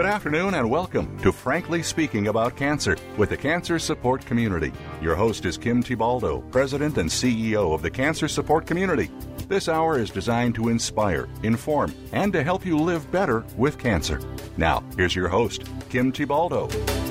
Good afternoon and welcome to Frankly Speaking About Cancer with the Cancer Support Community. Your host is Kim Tibaldo, President and CEO of the Cancer Support Community. This hour is designed to inspire, inform, and to help you live better with cancer. Now, here's your host, Kim Tibaldo.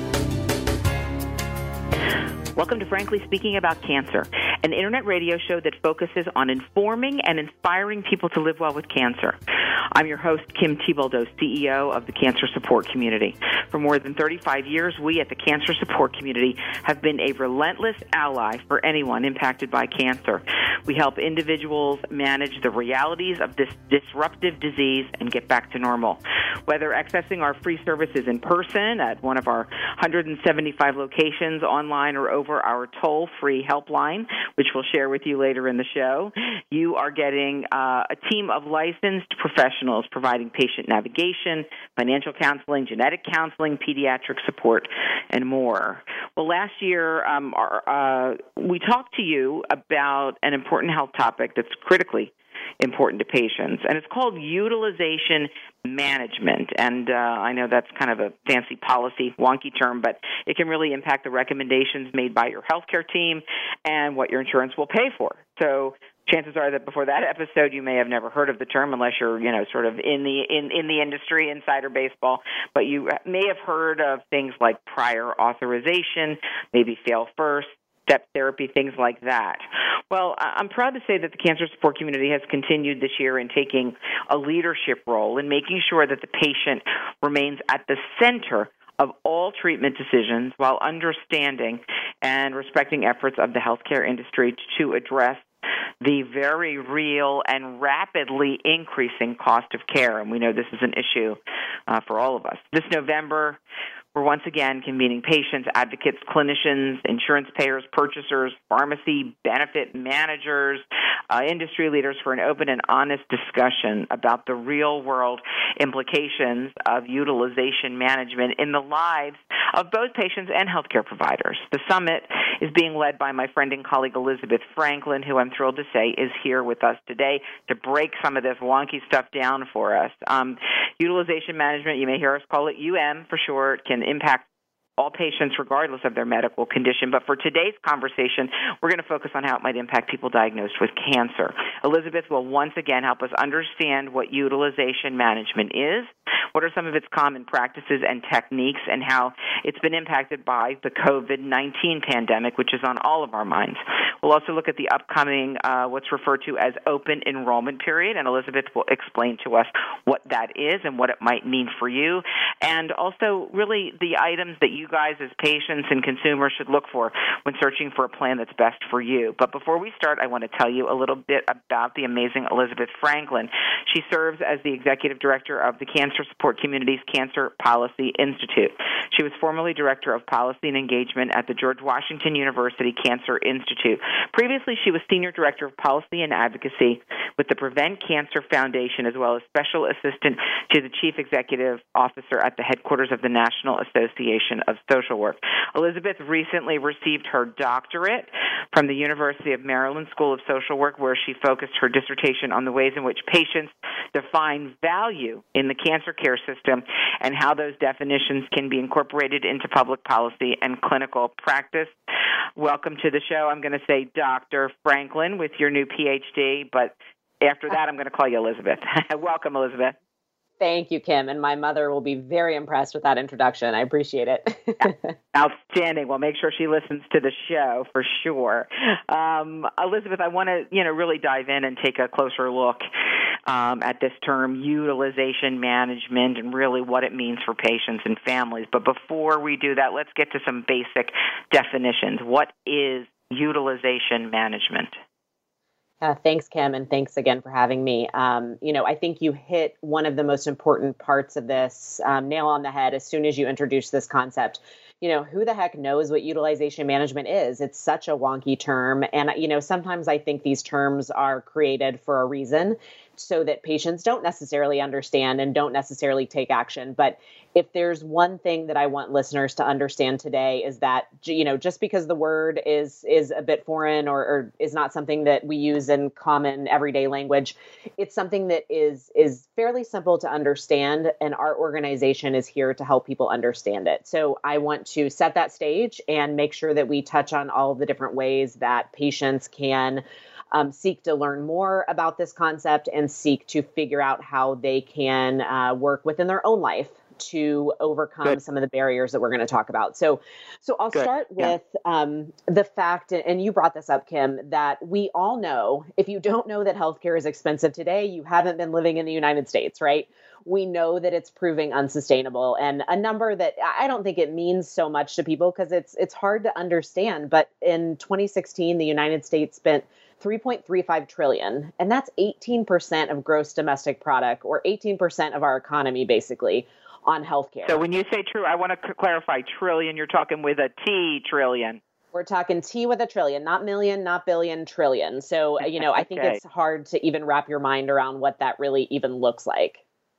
Welcome to Frankly Speaking About Cancer, an internet radio show that focuses on informing and inspiring people to live well with cancer. I'm your host, Kim Tibaldo, CEO of the Cancer Support Community. For more than 35 years, we at the Cancer Support Community have been a relentless ally for anyone impacted by cancer. We help individuals manage the realities of this disruptive disease and get back to normal. Whether accessing our free services in person at one of our 175 locations, online, or over our toll-free helpline, which we'll share with you later in the show, you are getting a team of licensed professionals providing patient navigation, financial counseling, genetic counseling, pediatric support, and more. Well, last year, we talked to you about an important health topic that's critically important to patients, and it's called utilization management. And I know that's kind of a fancy policy, wonky term, but it can really impact the recommendations made by your healthcare team and what your insurance will pay for. So chances are that before that episode, you may have never heard of the term unless you're, sort of in the industry, insider baseball. But you may have heard of things like prior authorization, maybe fail first, step therapy, things like that. Well, I'm proud to say that the Cancer Support Community has continued this year in taking a leadership role in making sure that the patient remains at the center of all treatment decisions while understanding and respecting efforts of the healthcare industry to address the very real and rapidly increasing cost of care. And we know this is an issue for all of us. This November, we're once again convening patients, advocates, clinicians, insurance payers, purchasers, pharmacy benefit managers, industry leaders for an open and honest discussion about the real-world implications of utilization management in the lives of both patients and healthcare providers. The summit is being led by my friend and colleague Elizabeth Franklin, who I'm thrilled to say is here with us today to break some of this wonky stuff down for us. Utilization management, you may hear us call it UM for short, can impact all patients regardless of their medical condition. But for today's conversation, we're going to focus on how it might impact people diagnosed with cancer. Elizabeth will once again help us understand what utilization management is, what are some of its common practices and techniques, and how it's been impacted by the COVID-19 pandemic, which is on all of our minds. We'll also look at the upcoming, what's referred to as open enrollment period, and Elizabeth will explain to us what that is and what it might mean for you, and also really the items that you guys as patients and consumers should look for when searching for a plan that's best for you. But before we start, I want to tell you a little bit about the amazing Elizabeth Franklin. She serves as the Executive Director of the Cancer Support Community's Cancer Policy Institute. She was formerly Director of Policy and Engagement at the George Washington University Cancer Institute. Previously, she was Senior Director of Policy and Advocacy with the Prevent Cancer Foundation, as well as Special Assistant to the Chief Executive Officer at the headquarters of the National Association of Social Work. Elizabeth recently received her doctorate from the University of Maryland School of Social Work, where she focused her dissertation on the ways in which patients define value in the cancer care system and how those definitions can be incorporated into public policy and clinical practice. Welcome to the show. I'm going to say Dr. Franklin with your new PhD, but after that, I'm going to call you Elizabeth. Welcome, Elizabeth. Thank you, Kim. And my mother will be very impressed with that introduction. I appreciate it. Outstanding. Well, make sure she listens to the show for sure. Elizabeth, I want to, really dive in and take a closer look at this term utilization management and really what it means for patients and families. But before we do that, let's get to some basic definitions. What is utilization management? Thanks, Kim, and thanks again for having me. I think you hit one of the most important parts of this nail on the head as soon as you introduced this concept. Who the heck knows what utilization management is? It's such a wonky term. And, sometimes I think these terms are created for a reason so that patients don't necessarily understand and don't necessarily take action. But if there's one thing that I want listeners to understand today is that, just because the word is a bit foreign or is not something that we use in common everyday language, it's something that is fairly simple to understand, and our organization is here to help people understand it. So I want to set that stage and make sure that we touch on all of the different ways that patients can seek to learn more about this concept and seek to figure out how they can work within their own life to overcome some of the barriers that we're going to talk about. So I'll start with the fact, and you brought this up, Kim, that we all know, if you don't know that healthcare is expensive today, you haven't been living in the United States, right? We know that it's proving unsustainable, and a number that I don't think it means so much to people because it's hard to understand. But in 2016, the United States spent $3.35 trillion, and that's 18% of gross domestic product, or 18% of our economy, basically, on healthcare. So when you say true, I want to clarify trillion, you're talking with a T, trillion. We're talking T with a trillion, not million, not billion, trillion. So, I think it's hard to even wrap your mind around what that really even looks like.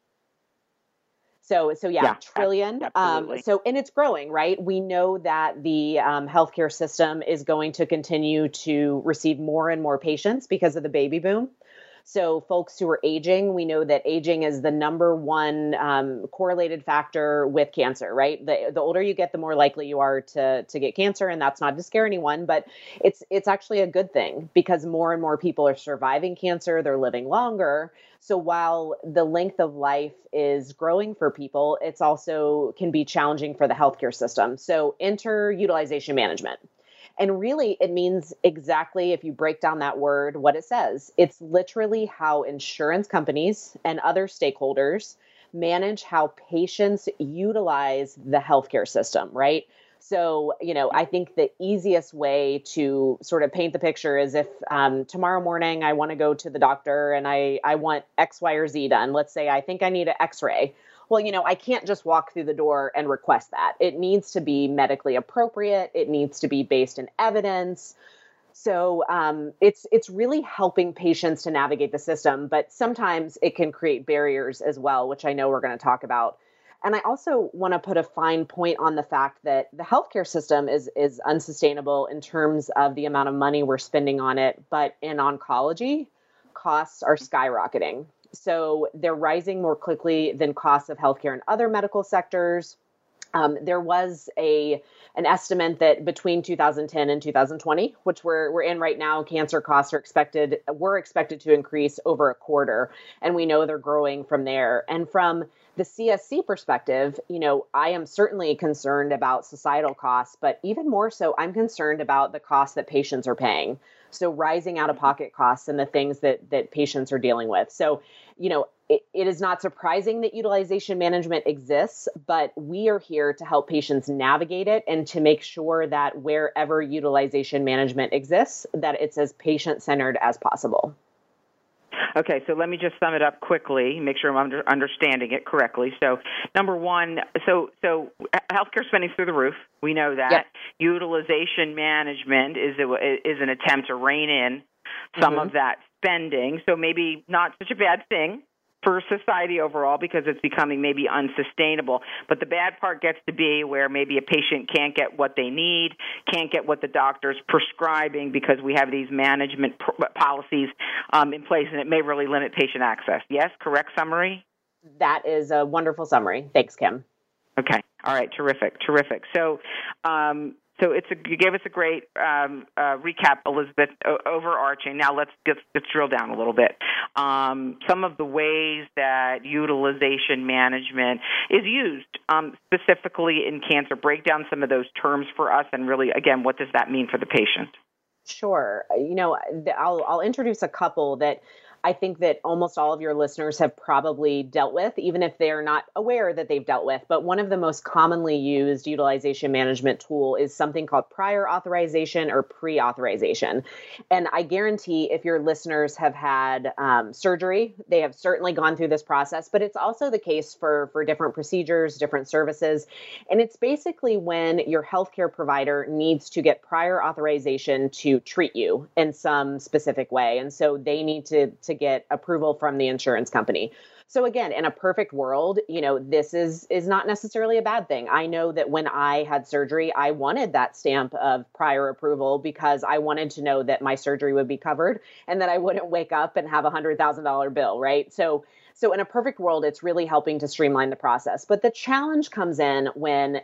So yeah, trillion. And it's growing, right? We know that the healthcare system is going to continue to receive more and more patients because of the baby boom. So folks who are aging, we know that aging is the number one correlated factor with cancer, right? The older you get, the more likely you are to get cancer. And that's not to scare anyone, but it's actually a good thing because more and more people are surviving cancer. They're living longer. So while the length of life is growing for people, it's also can be challenging for the healthcare system. So enter utilization management. And really, it means exactly, if you break down that word, what it says. It's literally how insurance companies and other stakeholders manage how patients utilize the healthcare system, right? So, I think the easiest way to sort of paint the picture is if tomorrow morning I want to go to the doctor and I want X, Y, or Z done. Let's say I think I need an X-ray. Well, I can't just walk through the door and request that. It needs to be medically appropriate. It needs to be based in evidence. So it's really helping patients to navigate the system, but sometimes it can create barriers as well, which I know we're going to talk about. And I also want to put a fine point on the fact that the healthcare system is unsustainable in terms of the amount of money we're spending on it. But in oncology, costs are skyrocketing. So they're rising more quickly than costs of healthcare in other medical sectors. There was an estimate that between 2010 and 2020, which we're in right now, cancer costs were expected to increase over a quarter, and we know they're growing from there. And from the CSC perspective, I am certainly concerned about societal costs, but even more so, I'm concerned about the costs that patients are paying. So rising out-of-pocket costs and the things that patients are dealing with. So, it is not surprising that utilization management exists, but we are here to help patients navigate it and to make sure that wherever utilization management exists, that it's as patient-centered as possible. Okay, so let me just sum it up quickly, make sure I'm understanding it correctly. So, number one, so healthcare spending through the roof. We know that. Yep. Utilization management is an attempt to rein in some of that spending. So maybe not such a bad thing for society overall because it's becoming maybe unsustainable. But the bad part gets to be where maybe a patient can't get what they need, can't get what the doctor's prescribing because we have these management policies in place, and it may really limit patient access. Yes, correct summary? That is a wonderful summary. Thanks, Kim. Okay. All right. Terrific. So, you gave us a great recap, Elizabeth, overarching. Now let's drill down a little bit. Some of the ways that utilization management is used specifically in cancer. Break down some of those terms for us, and really, again, what does that mean for the patient? Sure. I'll introduce a couple that I think that almost all of your listeners have probably dealt with, even if they are not aware that they've dealt with. But one of the most commonly used utilization management tool is something called prior authorization or pre-authorization. And I guarantee if your listeners have had surgery, they have certainly gone through this process, but it's also the case for different procedures, different services. And it's basically when your healthcare provider needs to get prior authorization to treat you in some specific way. And so they need to to get approval from the insurance company. So again, in a perfect world, this is not necessarily a bad thing. I know that when I had surgery, I wanted that stamp of prior approval because I wanted to know that my surgery would be covered and that I wouldn't wake up and have a $100,000 bill, right? So in a perfect world, it's really helping to streamline the process. But the challenge comes in when,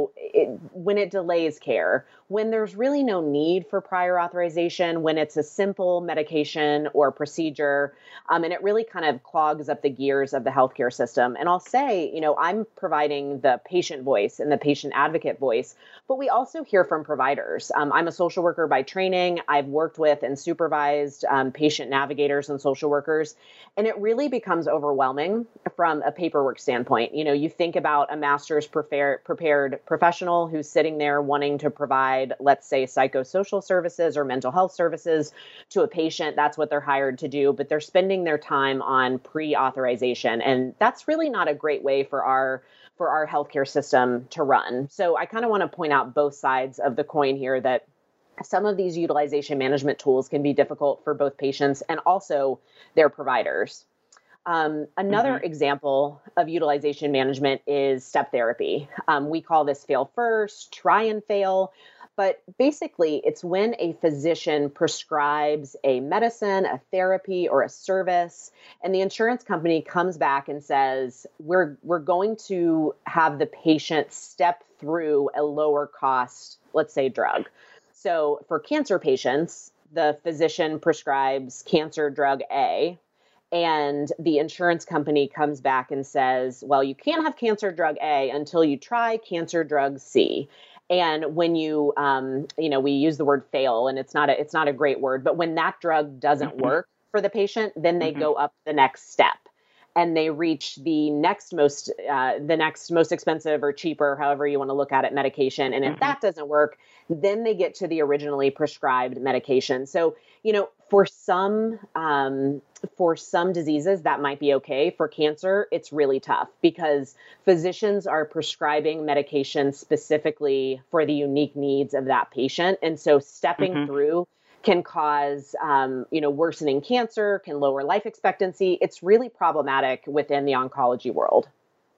when it delays care, when there's really no need for prior authorization, when it's a simple medication or procedure, and it really kind of clogs up the gears of the healthcare system. And I'll say, I'm providing the patient voice and the patient advocate voice, but we also hear from providers. I'm a social worker by training. I've worked with and supervised patient navigators and social workers, and it really becomes overwhelming from a paperwork standpoint. You think about a master's prepared professional who's sitting there wanting to provide, let's say, psychosocial services or mental health services to a patient. That's what they're hired to do, but they're spending their time on pre-authorization. And that's really not a great way for our healthcare system to run. So I kind of want to point out both sides of the coin here, that some of these utilization management tools can be difficult for both patients and also their providers. Another example of utilization management is step therapy. We call this fail first, try and fail. But basically, it's when a physician prescribes a medicine, a therapy, or a service, and the insurance company comes back and says, we're going to have the patient step through a lower cost, let's say, drug. So for cancer patients, the physician prescribes cancer drug A, and the insurance company comes back and says, well, you can't have cancer drug A until you try cancer drug C. And when you, we use the word fail, and it's not a great word, but when that drug doesn't work for the patient, then they go up the next step and they reach the next most expensive or cheaper, however you want to look at it, medication. And if that doesn't work, then they get to the originally prescribed medication. So, for some diseases that might be okay. For cancer, it's really tough because physicians are prescribing medication specifically for the unique needs of that patient. And so stepping through can cause, worsening cancer, can lower life expectancy. It's really problematic within the oncology world.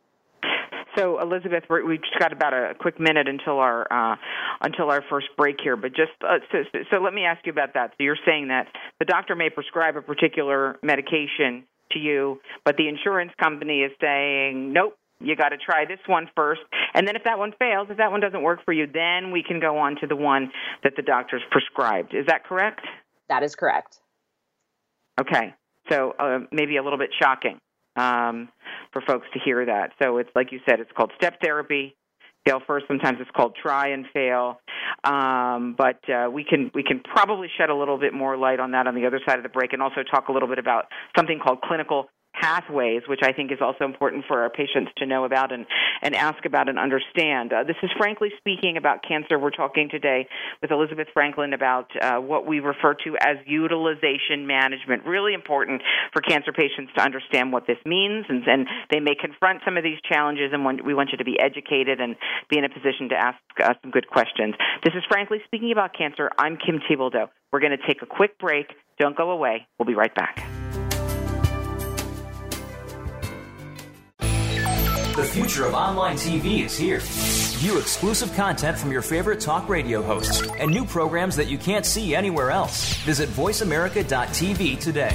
So, Elizabeth, we've just got about a quick minute until our first break here. But just so let me ask you about that. So you're saying that the doctor may prescribe a particular medication to you, but the insurance company is saying, nope, you got to try this one first. And then if that one fails, if that one doesn't work for you, then we can go on to the one that the doctor's prescribed. Is that correct? That is correct. Okay. So maybe a little bit shocking for folks to hear that. So it's like you said, it's called step therapy. Fail first. Sometimes it's called try and fail. But we can probably shed a little bit more light on that on the other side of the break, and also talk a little bit about something called clinical pathways, which I think is also important for our patients to know about and ask about and understand. This is Frankly Speaking About Cancer. We're talking today with Elizabeth Franklin about what we refer to as utilization management. Really important for cancer patients to understand what this means, and they may confront some of these challenges, and we want you to be educated and be in a position to ask some good questions. This is Frankly Speaking About Cancer. I'm Kim Thiboldeaux. We're going to take a quick break. Don't go away. We'll be right back. The future of online TV is here. View exclusive content from your favorite talk radio hosts and new programs that you can't see anywhere else. Visit voiceamerica.tv today.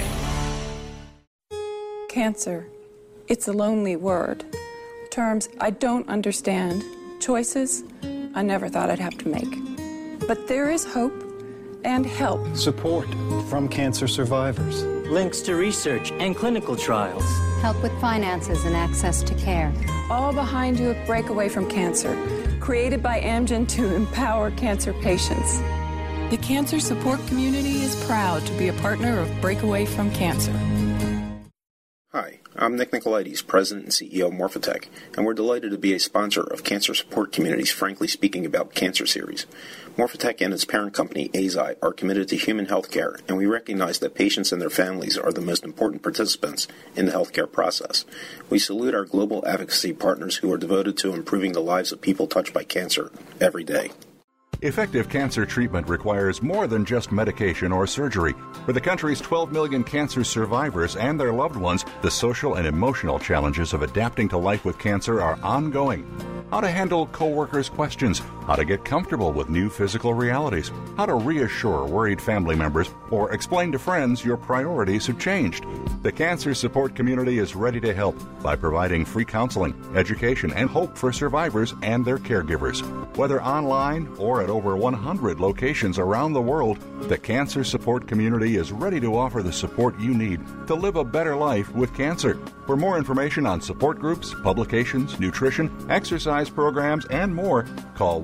Cancer. It's a lonely word. Terms I don't understand. Choices I never thought I'd have to make. But there is hope and help. Support from cancer survivors. Links to research and clinical trials. Help with finances and access to care. All behind you at Breakaway from Cancer, created by Amgen to empower cancer patients. The cancer support community is proud to be a partner of Breakaway from Cancer. Hi, I'm Nick Nicolaides, President and CEO of Morphotek, and we're delighted to be a sponsor of Cancer Support Community's Frankly Speaking About Cancer series. Morphotek and its parent company, Eisai, are committed to human health care, and we recognize that patients and their families are the most important participants in the healthcare process. We salute our global advocacy partners who are devoted to improving the lives of people touched by cancer every day. Effective cancer treatment requires more than just medication or surgery. For the country's 12 million cancer survivors and their loved ones, the social and emotional challenges of adapting to life with cancer are ongoing. How to handle coworkers' questions, how to get comfortable with new physical realities, how to reassure worried family members, or explain to friends your priorities have changed. The Cancer Support Community is ready to help by providing free counseling, education, and hope for survivors and their caregivers. Whether online or at over 100 locations around the world, the Cancer Support Community is ready to offer the support you need to live a better life with cancer. For more information on support groups, publications, nutrition, exercise programs, and more, call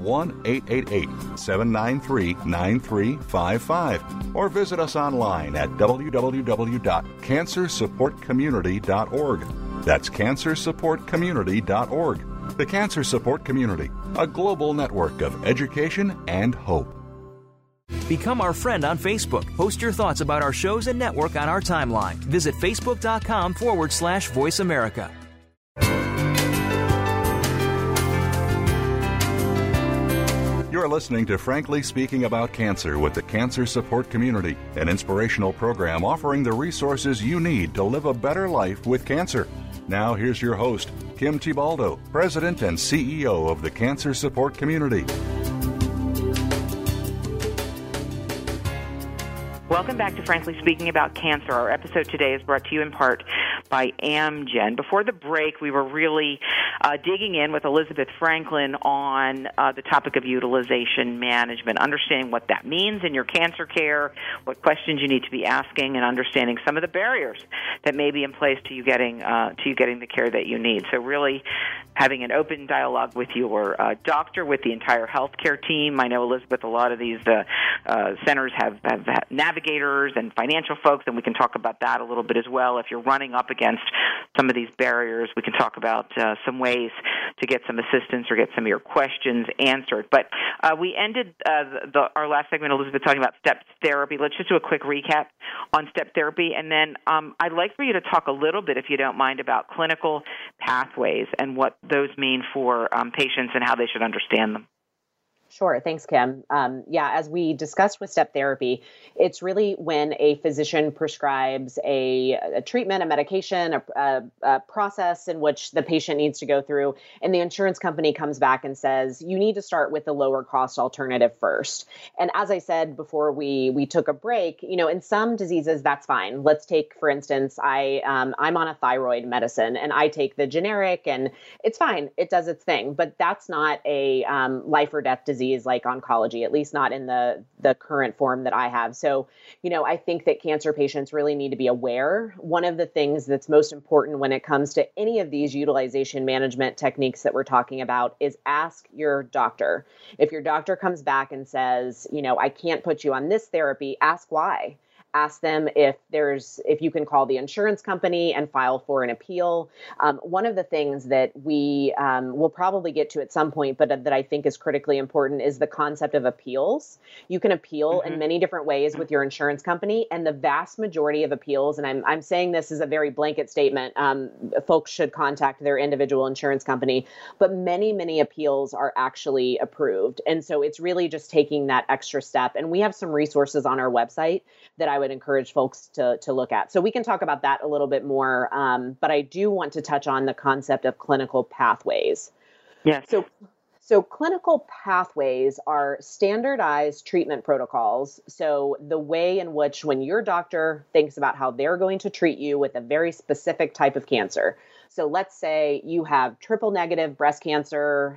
1-888-793-9355 or visit us online at www.cancersupportcommunity.org. That's cancersupportcommunity.org. The Cancer Support Community, a global network of education and hope. Become our friend on Facebook. Post your thoughts about our shows and network on our timeline. Visit facebook.com/Voice America. You're listening to Frankly Speaking About Cancer with the Cancer Support Community, an inspirational program offering the resources you need to live a better life with cancer. Now here's your host, Kim Thiboldeaux, President and CEO of the Cancer Support Community. Welcome back to Frankly Speaking About Cancer. Our episode today is brought to you in part by Amgen. Before the break, we were really digging in with Elizabeth Franklin on the topic of utilization management, understanding what that means in your cancer care, what questions you need to be asking, and understanding some of the barriers that may be in place to you getting the care that you need. So really having an open dialogue with your doctor, with the entire healthcare team. I know, Elizabeth, a lot of these centers have navigators and financial folks, and we can talk about that a little bit as well. If you're running up against some of these barriers, we can talk about some ways to get some assistance or get some of your questions answered. But we ended our last segment, Elizabeth, talking about step therapy. Let's just do a quick recap on step therapy, and then I'd like for you to talk a little bit, if you don't mind, about clinical pathways and what those mean for patients and how they should understand them. Sure. Thanks, Kim. As we discussed with step therapy, it's really when a physician prescribes a treatment, a medication, a process in which the patient needs to go through, and the insurance company comes back and says, you need to start with the lower cost alternative first. And as I said before we took a break, in some diseases, that's fine. Let's take, for instance, I'm on a thyroid medicine and I take the generic and it's fine. It does its thing, but that's not a life or death disease like oncology, at least not in the current form that I have. So, I think that cancer patients really need to be aware. One of the things that's most important when it comes to any of these utilization management techniques that we're talking about is ask your doctor. If your doctor comes back and says, I can't put you on this therapy, ask why. Ask them if you can call the insurance company and file for an appeal. One of the things that we will probably get to at some point, but that I think is critically important, is the concept of appeals. You can appeal in many different ways with your insurance company, and the vast majority of appeals, and I'm saying this is a very blanket statement, folks should contact their individual insurance company, but many, many appeals are actually approved. And so it's really just taking that extra step. And we have some resources on our website that I would encourage folks to look at. So we can talk about that a little bit more, but I do want to touch on the concept of clinical pathways. Yes. So clinical pathways are standardized treatment protocols. So the way in which when your doctor thinks about how they're going to treat you with a very specific type of cancer. So let's say you have triple negative breast cancer,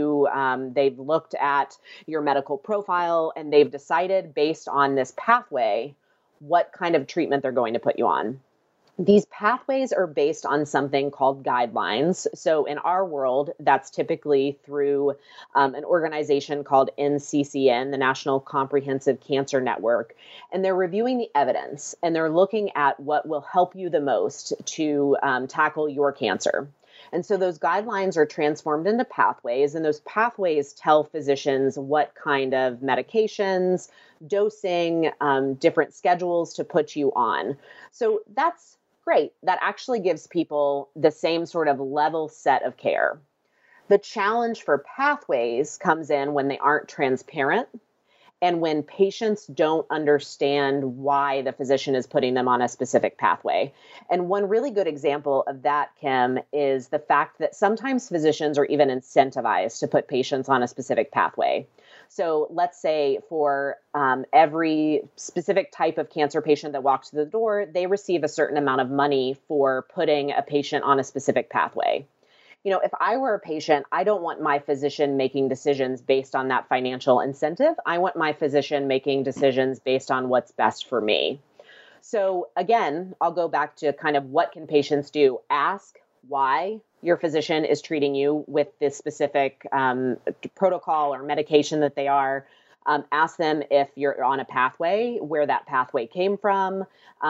they've looked at your medical profile and they've decided based on this pathway what kind of treatment they're going to put you on. These pathways are based on something called guidelines. So in our world, that's typically through an organization called NCCN, the National Comprehensive Cancer Network. And they're reviewing the evidence and they're looking at what will help you the most to tackle your cancer. And so those guidelines are transformed into pathways, and those pathways tell physicians what kind of medications, dosing, different schedules to put you on. So that's great. That actually gives people the same sort of level set of care. The challenge for pathways comes in when they aren't transparent and when patients don't understand why the physician is putting them on a specific pathway. And one really good example of that, Kim, is the fact that sometimes physicians are even incentivized to put patients on a specific pathway. So let's say for every specific type of cancer patient that walks through the door, they receive a certain amount of money for putting a patient on a specific pathway. You know, if I were a patient, I don't want my physician making decisions based on that financial incentive. I want my physician making decisions based on what's best for me. So again, I'll go back to kind of what can patients do? Ask why your physician is treating you with this specific protocol or medication that they are. Ask them if you're on a pathway, where that pathway came from.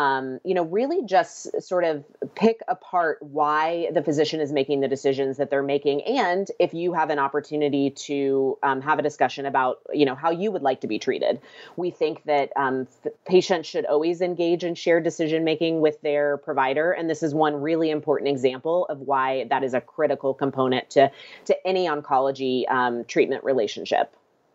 Really just sort of pick apart why the physician is making the decisions that they're making. And if you have an opportunity to have a discussion about, how you would like to be treated. We think that patients should always engage in shared decision-making with their provider. And this is one really important example of why that is a critical component to any oncology treatment relationship.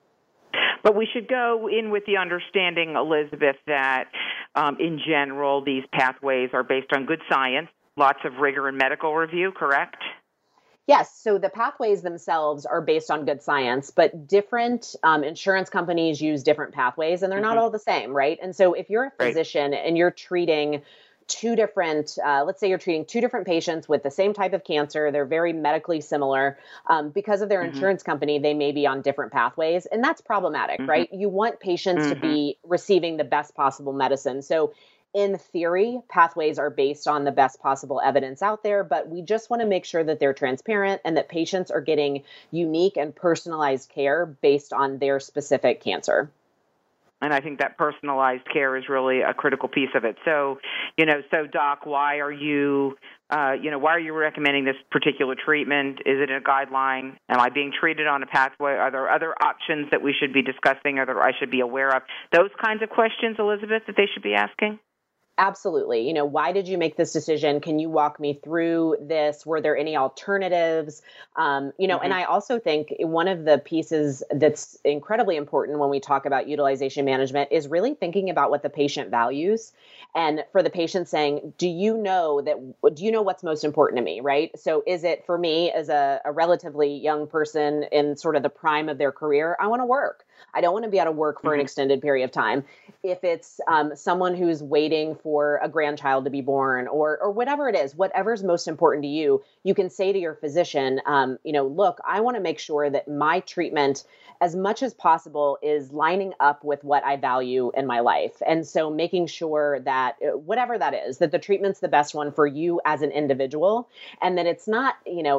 But we should go in with the understanding, Elizabeth, that in general, these pathways are based on good science, lots of rigor in medical review, correct? Yes. So the pathways themselves are based on good science, but different insurance companies use different pathways, and they're not all the same, right? And so if you're a physician and you're treating two different, let's say you're treating two different patients with the same type of cancer, they're very medically similar. Because of their insurance company, they may be on different pathways, and that's problematic, right? You want patients to be receiving the best possible medicine. So in theory, pathways are based on the best possible evidence out there, but we just want to make sure that they're transparent and that patients are getting unique and personalized care based on their specific cancer. And I think that personalized care is really a critical piece of it. So, Doc, why are you recommending this particular treatment? Is it a guideline? Am I being treated on a pathway? Are there other options that we should be discussing or that I should be aware of? Those kinds of questions, Elizabeth, that they should be asking? Absolutely. Why did you make this decision? Can you walk me through this? Were there any alternatives? And I also think one of the pieces that's incredibly important when we talk about utilization management is really thinking about what the patient values. And for the patient saying, do you know what's most important to me, right? So is it for me as a relatively young person in sort of the prime of their career, I want to work. I don't want to be out of work for an extended period of time. If it's someone who's waiting for a grandchild to be born or whatever it is, whatever's most important to you, you can say to your physician, look, I want to make sure that my treatment, as much as possible, is lining up with what I value in my life. And so making sure that whatever that is, that the treatment's the best one for you as an individual, and that it's not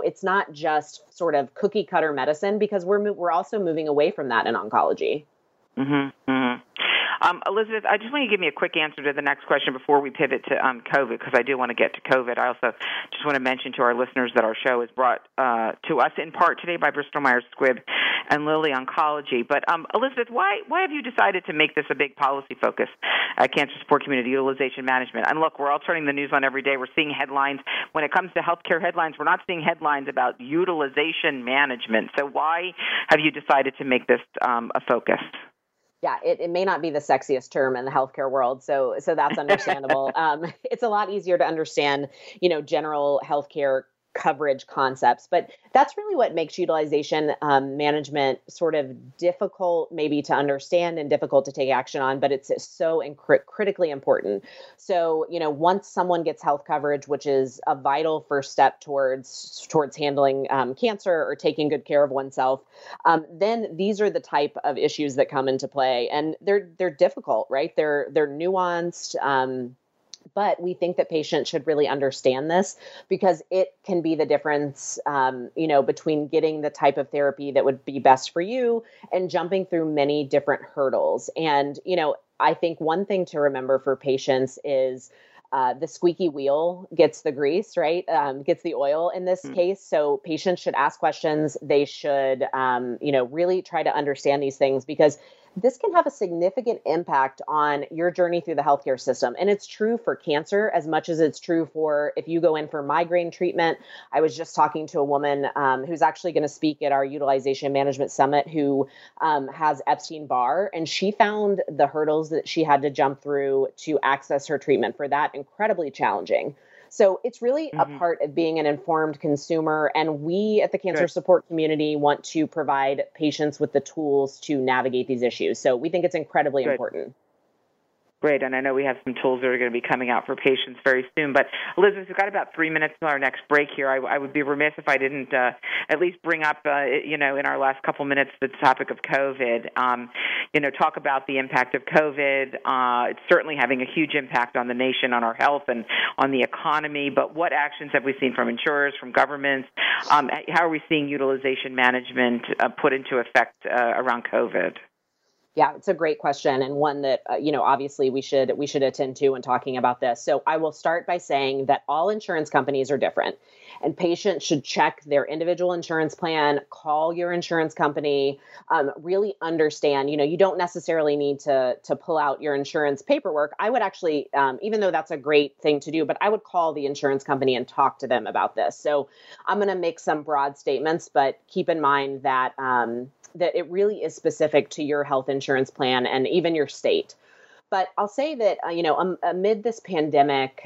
just sort of cookie cutter medicine, because we're also moving away from that in oncology. Elizabeth, I just want you to give me a quick answer to the next question before we pivot to COVID, because I do want to get to COVID. I also just want to mention to our listeners that our show is brought to us in part today by Bristol Myers Squibb and Lilly Oncology. But Elizabeth, why have you decided to make this a big policy focus at Cancer Support Community Utilization Management? And look, we're all turning the news on every day. We're seeing headlines. When it comes to healthcare headlines, we're not seeing headlines about utilization management. So why have you decided to make this a focus? Yeah, it may not be the sexiest term in the healthcare world, so that's understandable. It's a lot easier to understand, general healthcare coverage concepts, but that's really what makes utilization management sort of difficult maybe to understand and difficult to take action on, but it's so critically important. So, once someone gets health coverage, which is a vital first step towards handling cancer or taking good care of oneself, then these are the type of issues that come into play, and they're difficult, right? They're nuanced. But we think that patients should really understand this because it can be the difference, between getting the type of therapy that would be best for you and jumping through many different hurdles. And, I think one thing to remember for patients is the squeaky wheel gets the grease, right? Gets the oil in this case. So patients should ask questions. They should, really try to understand these things because this can have a significant impact on your journey through the healthcare system. And it's true for cancer as much as it's true for if you go in for migraine treatment. I was just talking to a woman who's actually going to speak at our Utilization Management Summit who has Epstein-Barr, and she found the hurdles that she had to jump through to access her treatment for that incredibly challenging. So it's really a part of being an informed consumer. And we at the Cancer Support Community want to provide patients with the tools to navigate these issues. So we think it's incredibly important. Great, and I know we have some tools that are going to be coming out for patients very soon. But Elizabeth, we've got about 3 minutes to our next break here. I would be remiss if I didn't at least bring up, in our last couple minutes, the topic of COVID. Talk about the impact of COVID. It's certainly having a huge impact on the nation, on our health, and on the economy. But what actions have we seen from insurers, from governments? How are we seeing utilization management put into effect around COVID? Yeah, it's a great question, and one that, obviously we should attend to when talking about this. So I will start by saying that all insurance companies are different, and patients should check their individual insurance plan, call your insurance company, really understand, you don't necessarily need to pull out your insurance paperwork. I would actually, even though that's a great thing to do, but I would call the insurance company and talk to them about this. So I'm going to make some broad statements, but keep in mind that that it really is specific to your health insurance plan and even your state. But I'll say that, amid this pandemic,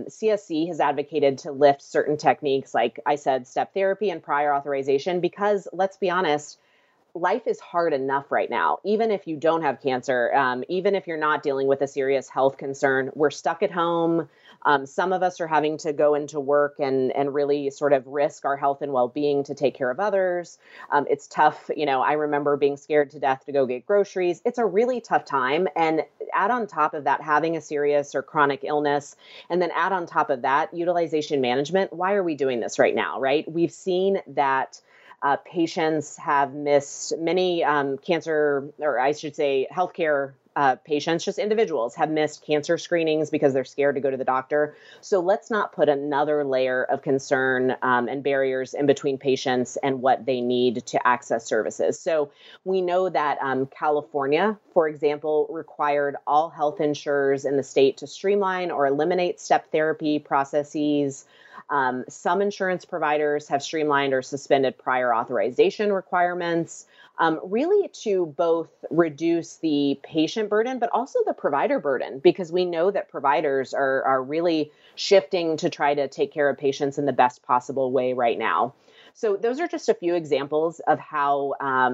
CSC has advocated to lift certain techniques, like I said, step therapy and prior authorization, because let's be honest, life is hard enough right now. Even if you don't have cancer, even if you're not dealing with a serious health concern, we're stuck at home. Some of us are having to go into work and really sort of risk our health and well-being to take care of others. It's tough. I remember being scared to death to go get groceries. It's a really tough time. And add on top of that, having a serious or chronic illness, and then add on top of that, utilization management. Why are we doing this right now, right? We've seen that patients have missed many cancer, or I should say healthcare patients, just individuals, have missed cancer screenings because they're scared to go to the doctor. So let's not put another layer of concern and barriers in between patients and what they need to access services. So we know that California, for example, required all health insurers in the state to streamline or eliminate step therapy processes. Some insurance providers have streamlined or suspended prior authorization requirements, really to both reduce the patient burden, but also the provider burden, because we know that providers are really shifting to try to take care of patients in the best possible way right now. So those are just a few examples of how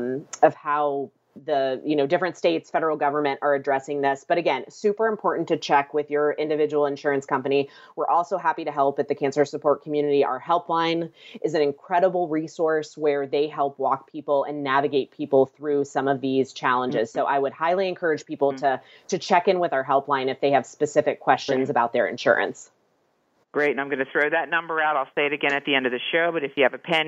the different states, federal government are addressing this. But again, super important to check with your individual insurance company. We're also happy to help at the Cancer Support Community. Our helpline is an incredible resource where they help walk people and navigate people through some of these challenges. So I would highly encourage people to check in with our helpline if they have specific questions about their insurance. Great. And I'm going to throw that number out. I'll say it again at the end of the show, but if you have a pen,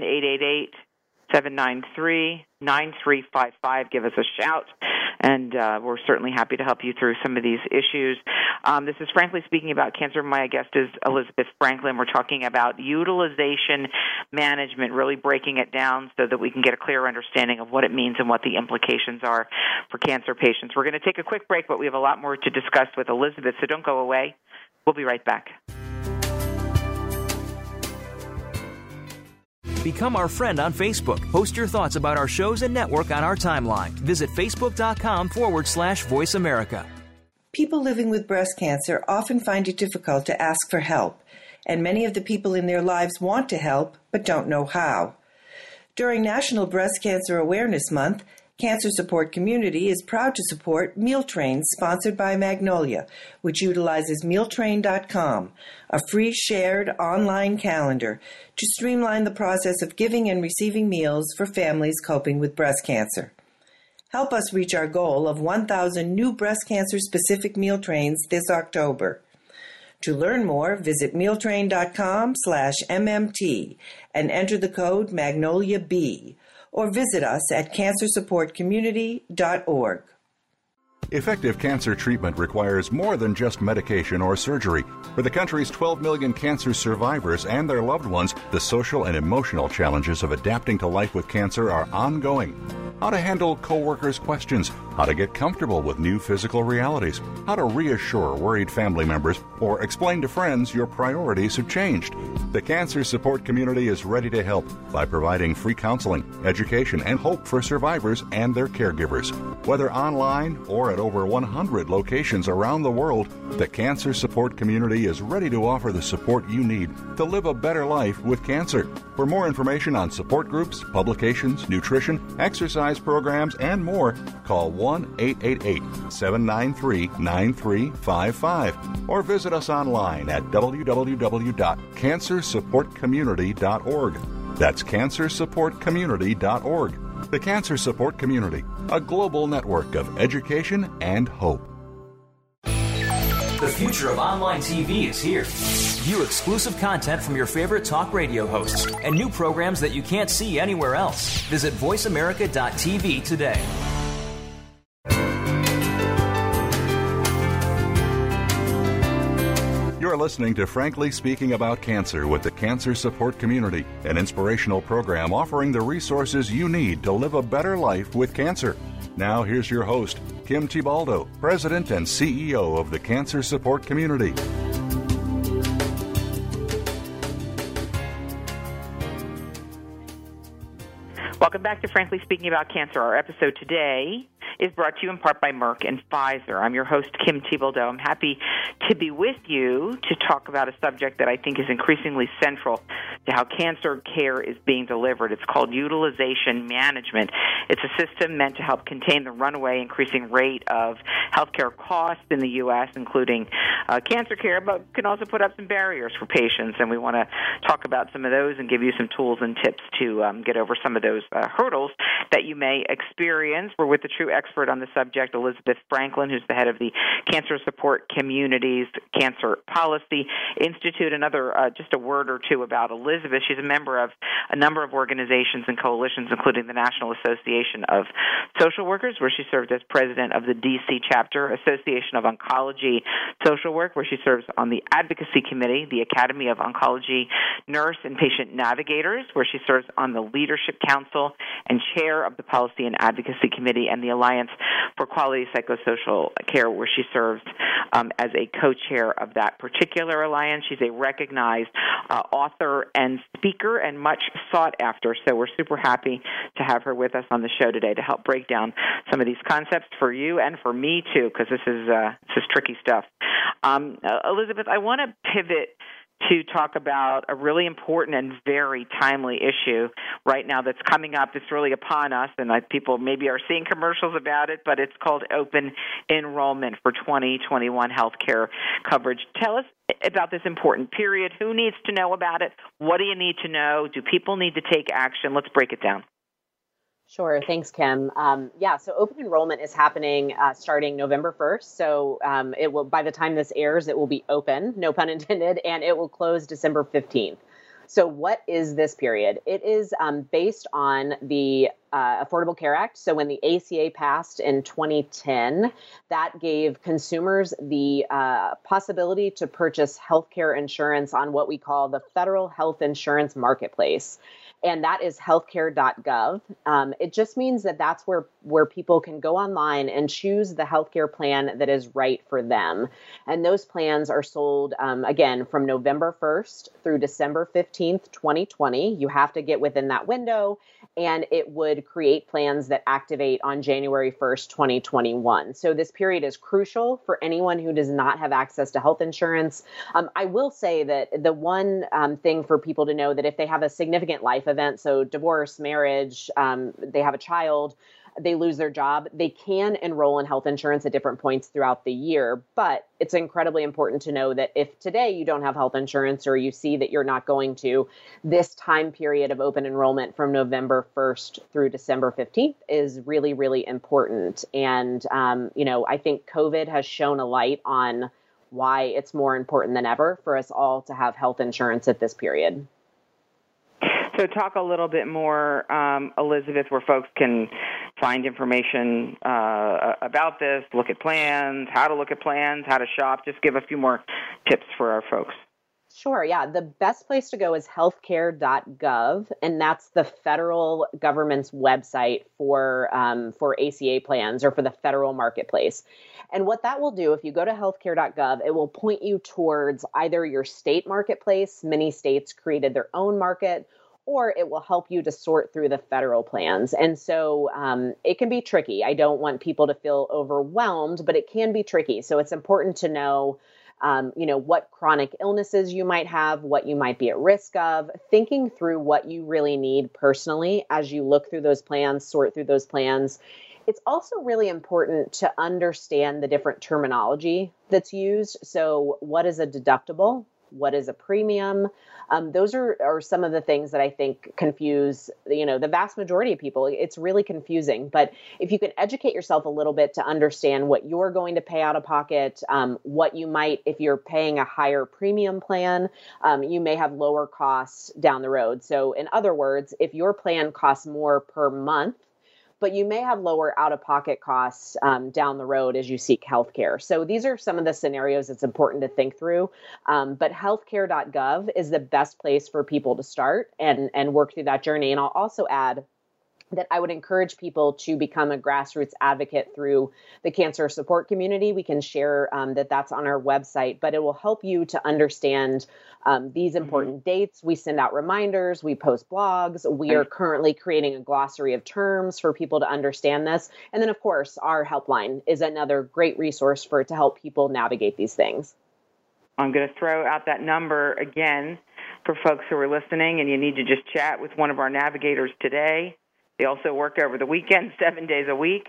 888-793-9355. Give us a shout, and we're certainly happy to help you through some of these issues. This is Frankly Speaking About Cancer. My guest is Elizabeth Franklin. We're talking about utilization management, really breaking it down so that we can get a clear understanding of what it means and what the implications are for cancer patients. We're going to take a quick break, but we have a lot more to discuss with Elizabeth, so don't go away. We'll be right back. Become our friend on Facebook. Post your thoughts about our shows and network on our timeline. Visit Facebook.com/Voice America. People living with breast cancer often find it difficult to ask for help, and many of the people in their lives want to help but don't know how. During National Breast Cancer Awareness Month, Cancer Support Community is proud to support Meal Trains sponsored by Magnolia, which utilizes mealtrain.com, a free shared online calendar to streamline the process of giving and receiving meals for families coping with breast cancer. Help us reach our goal of 1,000 new breast cancer-specific meal trains this October. To learn more, visit mealtrain.com/MMT and enter the code MagnoliaB, or visit us at cancersupportcommunity.org. Effective cancer treatment requires more than just medication or surgery. For the country's 12 million cancer survivors and their loved ones, the social and emotional challenges of adapting to life with cancer are ongoing. How to handle coworkers' questions, how to get comfortable with new physical realities, how to reassure worried family members, or explain to friends your priorities have changed. The Cancer Support Community is ready to help by providing free counseling, education, and hope for survivors and their caregivers. Whether online or at over 100 locations around the world, the Cancer Support Community is ready to offer the support you need to live a better life with cancer. For more information on support groups, publications, nutrition, exercise programs, and more, call 1-888-793-9355 or visit us online at www.cancersupportcommunity.org. That's cancersupportcommunity.org. The Cancer Support Community, a global network of education and hope. The future of online TV is here. View exclusive content from your favorite talk radio hosts and new programs that you can't see anywhere else. Visit voiceamerica.tv today. You're listening to Frankly Speaking About Cancer with the Cancer Support Community, an inspirational program offering the resources you need to live a better life with cancer. Now here's your host, Kim Thiboldeaux, President and CEO of the Cancer Support Community. Welcome back to Frankly Speaking About Cancer. Our episode today is brought to you in part by Merck and Pfizer. I'm your host, Kim Thiboldeaux. I'm happy to be with you to talk about a subject that I think is increasingly central to how cancer care is being delivered. It's called utilization management. It's a system meant to help contain the runaway increasing rate of healthcare costs in the U.S., including cancer care, but can also put up some barriers for patients. And we want to talk about some of those and give you some tools and tips to get over some of those hurdles that you may experience. We're with the true expert on the subject, Elizabeth Franklin, who's the head of the Cancer Support Community's Cancer Policy Institute. Another, just a word or two about Elizabeth. She's a member of a number of organizations and coalitions, including the National Association of Social Workers, where she served as president of the D.C. chapter, Association of Oncology Social Work, where she serves on the Advocacy Committee, the Academy of Oncology Nurse and Patient Navigators, where she serves on the Leadership Council and chair of the Policy and Advocacy Committee, and the Alliance for Quality Psychosocial Care, where she serves as a co-chair of that particular alliance. She's a recognized author and speaker and much sought after, so we're super happy to have her with us on the show today to help break down some of these concepts for you and for me too, because this is tricky stuff. Elizabeth, I want to pivot to talk about a really important and very timely issue right now that's coming up. It's really upon us, and people maybe are seeing commercials about it, but it's called open enrollment for 2021 healthcare coverage. Tell us about this important period. Who needs to know about it? What do you need to know? Do people need to take action? Let's break it down. Sure. Thanks, Kim. So open enrollment is happening starting November 1st. So it will, by the time this airs, it will be open, no pun intended, and it will close December 15th. So what is this period? It is based on the Affordable Care Act. So when the ACA passed in 2010, that gave consumers the possibility to purchase healthcare insurance on what we call the Federal Health Insurance Marketplace. And that is healthcare.gov. It just means that that's where people can go online and choose the healthcare plan that is right for them. And those plans are sold, again, from November 1st through December 15th, 2020. You have to get within that window, and it would create plans that activate on January 1st, 2021. So this period is crucial for anyone who does not have access to health insurance. I will say that the one thing for people to know that if they have a significant life event, so divorce, marriage, they have a child, they lose their job, they can enroll in health insurance at different points throughout the year. But it's incredibly important to know that if today you don't have health insurance or you see that you're not going to, this time period of open enrollment from November 1st through December 15th is really, really important. And, I think COVID has shown a light on why it's more important than ever for us all to have health insurance at this period. So talk a little bit more, Elizabeth, where folks can find information about this, look at plans, how to look at plans, how to shop? Just give a few more tips for our folks. Sure. Yeah. The best place to go is healthcare.gov, and that's the federal government's website for ACA plans or for the federal marketplace. And what that will do, if you go to healthcare.gov, it will point you towards either your state marketplace. Many states created their own market, or it will help you to sort through the federal plans. And so it can be tricky. I don't want people to feel overwhelmed, but it can be tricky. So it's important to know what chronic illnesses you might have, what you might be at risk of, thinking through what you really need personally as you look through those plans, sort through those plans. It's also really important to understand the different terminology that's used. So what is a deductible? What is a premium? Those are some of the things that I think confuse, the vast majority of people. It's really confusing. But if you can educate yourself a little bit to understand what you're going to pay out of pocket, what you might, if you're paying a higher premium plan, you may have lower costs down the road. So in other words, if your plan costs more per month, but you may have lower out-of-pocket costs down the road as you seek healthcare. So these are some of the scenarios it's important to think through. But healthcare.gov is the best place for people to start and work through that journey. And I'll also add that I would encourage people to become a grassroots advocate through the cancer support community. We can share that's on our website, but it will help you to understand these important dates. We send out reminders, we post blogs. We are currently creating a glossary of terms for people to understand this. And then, of course, our helpline is another great resource to help people navigate these things. I'm going to throw out that number again for folks who are listening, and you need to just chat with one of our navigators today. They also work over the weekend, 7 days a week,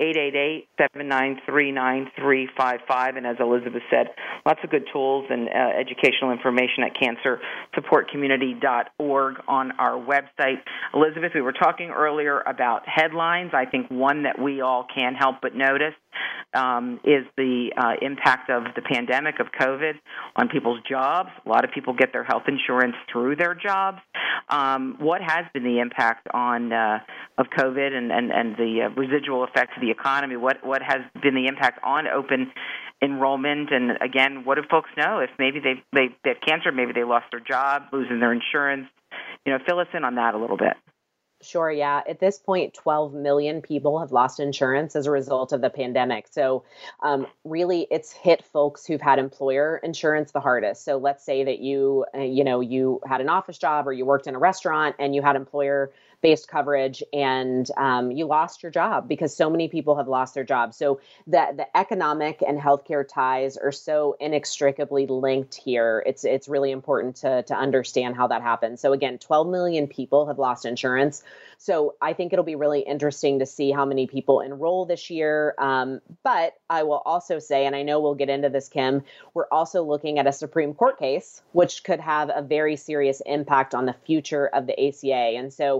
888-793-9355. And as Elizabeth said, lots of good tools and educational information at cancersupportcommunity.org on our website. Elizabeth, we were talking earlier about headlines. I think one that we all can't help but notice is the impact of the pandemic of COVID on people's jobs. A lot of people get their health insurance through their jobs. What has been the impact of COVID and the residual effects of the economy? What has been the impact on open enrollment? And again, what do folks know if maybe they have cancer, maybe they lost their job, losing their insurance? Fill us in on that a little bit. Sure. Yeah. At this point, 12 million people have lost insurance as a result of the pandemic. So really, it's hit folks who've had employer insurance the hardest. So let's say that you had an office job or you worked in a restaurant and you had employer-based coverage and you lost your job because so many people have lost their jobs. So the economic and healthcare ties are so inextricably linked here. It's really important to understand how that happens. So again, 12 million people have lost insurance. So I think it'll be really interesting to see how many people enroll this year. But I will also say, and I know we'll get into this, Kim, we're also looking at a Supreme Court case, which could have a very serious impact on the future of the ACA. And so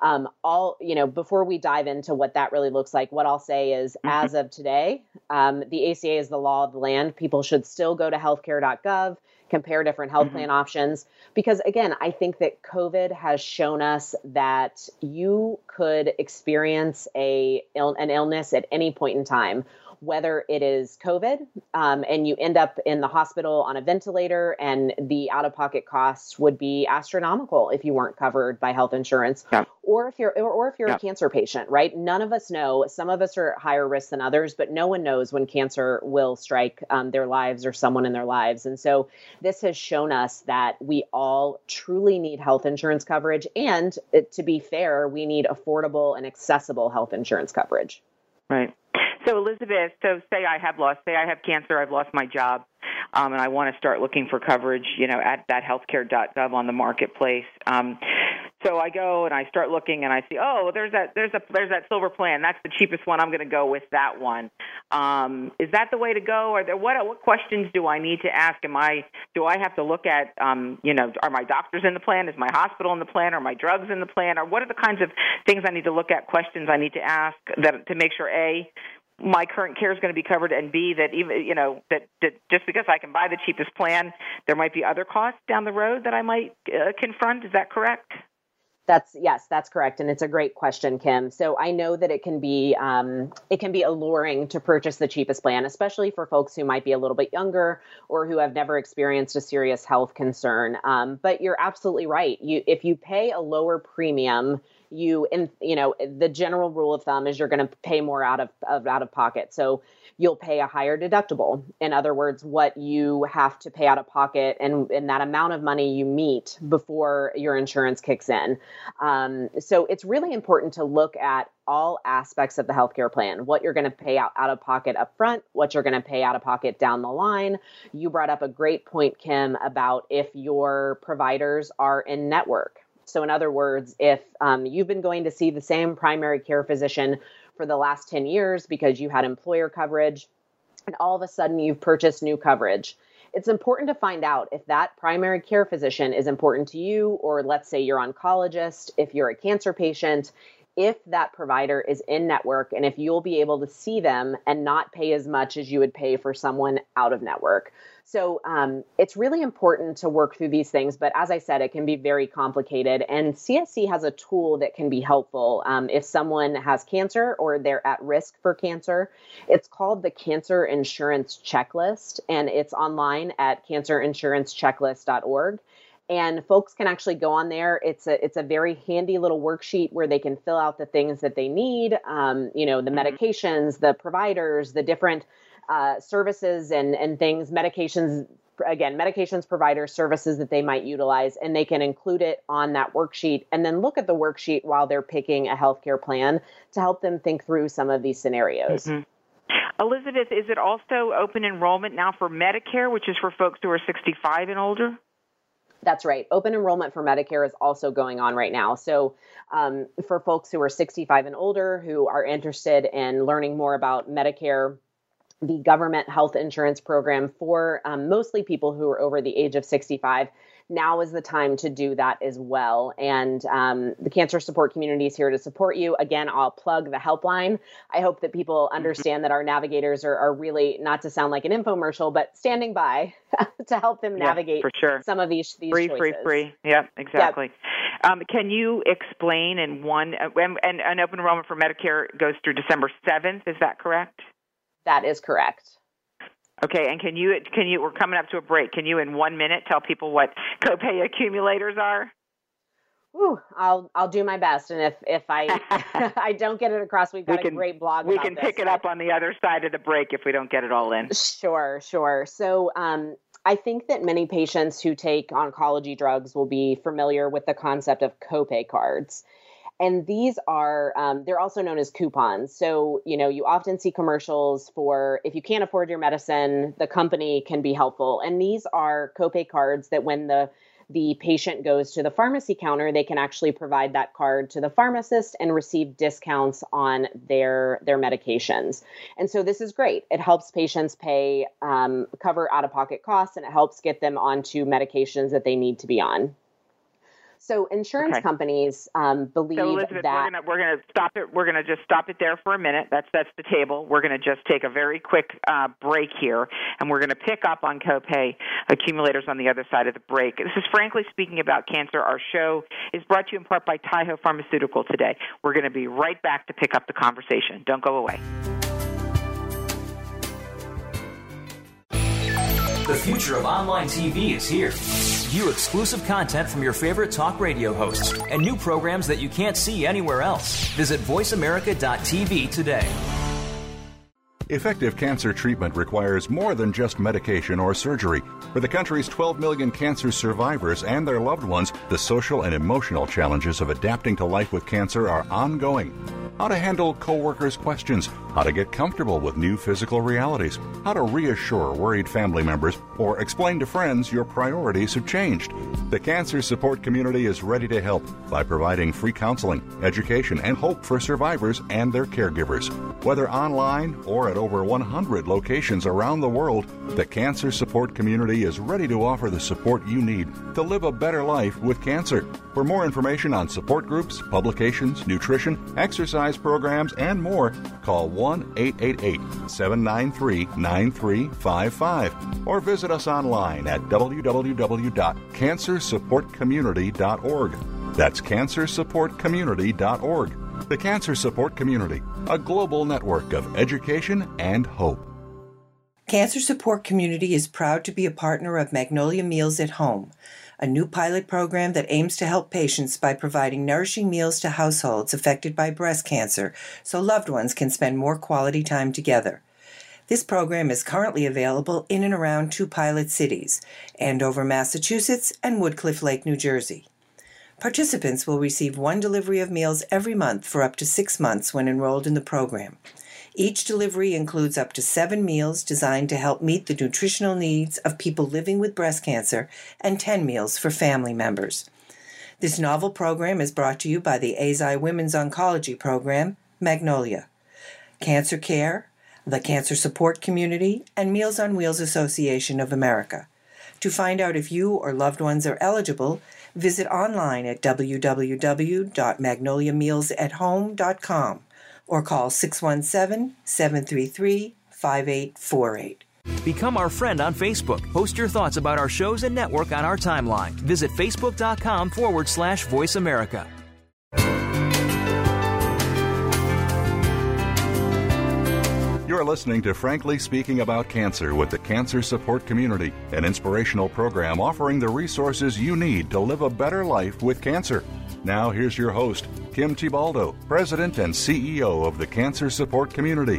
before we dive into what that really looks like, what I'll say is as of today, the ACA is the law of the land. People should still go to healthcare.gov, compare different health plan options. Because again, I think that COVID has shown us that you could experience an illness at any point in time, whether it is COVID and you end up in the hospital on a ventilator and the out-of-pocket costs would be astronomical if you weren't covered by health insurance, or if you're a cancer patient, right? None of us know. Some of us are at higher risk than others, but no one knows when cancer will strike their lives or someone in their lives. And so this has shown us that we all truly need health insurance coverage. And to be fair, we need affordable and accessible health insurance coverage. Right. So Elizabeth, say I have cancer, I've lost my job, and I want to start looking for coverage, at that healthcare.gov on the marketplace. So I go and I start looking and I see, there's that silver plan. That's the cheapest one. I'm going to go with that one. Is that the way to go? What questions do I need to ask? Do I have to look at, are my doctors in the plan? Is my hospital in the plan? Are my drugs in the plan? Or what are the kinds of things I need to look at, questions I need to ask to make sure, A, my current care is going to be covered, and B, that even that just because I can buy the cheapest plan, there might be other costs down the road that I might confront. Is that correct? That's correct. And it's a great question, Kim. So I know that it can be alluring to purchase the cheapest plan, especially for folks who might be a little bit younger or who have never experienced a serious health concern. But you're absolutely right. If you pay a lower premium, the general rule of thumb is you're going to pay more out of pocket. So you'll pay a higher deductible. In other words, what you have to pay out of pocket and that amount of money you meet before your insurance kicks in. So it's really important to look at all aspects of the healthcare plan, what you're going to pay out of pocket up front, what you're going to pay out of pocket down the line. You brought up a great point, Kim, about if your providers are in network. So in other words, if you've been going to see the same primary care physician for the last 10 years because you had employer coverage and all of a sudden you've purchased new coverage, it's important to find out if that primary care physician is important to you, or let's say you're oncologist, if you're a cancer patient, if that provider is in network and if you'll be able to see them and not pay as much as you would pay for someone out of network. So it's really important to work through these things. But as I said, it can be very complicated. And CSC has a tool that can be helpful if someone has cancer or they're at risk for cancer. It's called the Cancer Insurance Checklist, and it's online at cancerinsurancepchecklist.org. And folks can actually go on there. It's a very handy little worksheet where they can fill out the things that they need, the medications, the providers, the different services and things, medications, providers, services that they might utilize, and they can include it on that worksheet and then look at the worksheet while they're picking a healthcare plan to help them think through some of these scenarios. Mm-hmm. Elizabeth, is it also open enrollment now for Medicare, which is for folks who are 65 and older? That's right. Open enrollment for Medicare is also going on right now. So for folks who are 65 and older who are interested in learning more about Medicare, the government health insurance program for mostly people who are over the age of 65, now is the time to do that as well. And the cancer support community is here to support you. Again, I'll plug the helpline. I hope that people understand that our navigators are really, not to sound like an infomercial, but standing by to help them navigate for sure. some of these free, choices. Free. Yep, exactly. Yep. Can you explain in one, and open enrollment for Medicare goes through December 7th, is that correct? That is correct. Okay, and can you? We're coming up to a break. Can you, in 1 minute, tell people what copay accumulators are? Ooh, I'll do my best, and if I I don't get it across, we've got a great blog. We can pick it up on the other side of the break if we don't get it all in. Sure. So I think that many patients who take oncology drugs will be familiar with the concept of copay cards. And these are, they're also known as coupons. So, you often see commercials for if you can't afford your medicine, the company can be helpful. And these are copay cards that when the patient goes to the pharmacy counter, they can actually provide that card to the pharmacist and receive discounts on their medications. And so this is great. It helps patients cover out-of-pocket costs, and it helps get them onto medications that they need to be on. So insurance companies believe so Elizabeth, that we're going to stop it. We're going to just stop it there for a minute. That's the table. We're going to just take a very quick break here, and we're going to pick up on copay accumulators on the other side of the break. This is Frankly Speaking About Cancer. Our show is brought to you in part by Taiho Pharmaceutical today. We're going to be right back to pick up the conversation. Don't go away. The future of online TV is here. View exclusive content from your favorite talk radio hosts and new programs that you can't see anywhere else. Visit voiceamerica.tv today. Effective cancer treatment requires more than just medication or surgery. For the country's 12 million cancer survivors and their loved ones, the social and emotional challenges of adapting to life with cancer are ongoing. How to handle coworkers' questions, how to get comfortable with new physical realities, how to reassure worried family members, or explain to friends your priorities have changed. The cancer support community is ready to help by providing free counseling, education, and hope for survivors and their caregivers. Whether online or at over 100 locations around the world, the cancer support community is ready to offer the support you need to live a better life with cancer. For more information on support groups, publications, nutrition, exercise programs, and more, call 1-888-793-9355 or visit us online at www.cancersupportcommunity.org. That's cancersupportcommunity.org. The Cancer Support Community, a global network of education and hope. Cancer Support Community is proud to be a partner of Magnolia Meals at Home, a new pilot program that aims to help patients by providing nourishing meals to households affected by breast cancer so loved ones can spend more quality time together. This program is currently available in and around 2 pilot cities, Andover, Massachusetts, and Woodcliff Lake, New Jersey. Participants will receive 1 delivery of meals every month for up to 6 months when enrolled in the program. Each delivery includes up to 7 meals designed to help meet the nutritional needs of people living with breast cancer and 10 meals for family members. This novel program is brought to you by the AZI Women's Oncology Program, Magnolia, Cancer Care, the Cancer Support Community, and Meals on Wheels Association of America. To find out if you or loved ones are eligible, visit online at www.magnoliamealsathome.com or call 617-733-5848. Become our friend on Facebook. Post your thoughts about our shows and network on our timeline. Visit facebook.com/Voice America. You're listening to Frankly Speaking About Cancer with the Cancer Support Community, an inspirational program offering the resources you need to live a better life with cancer. Now here's your host, Kim Thiboldeaux, President and CEO of the Cancer Support Community.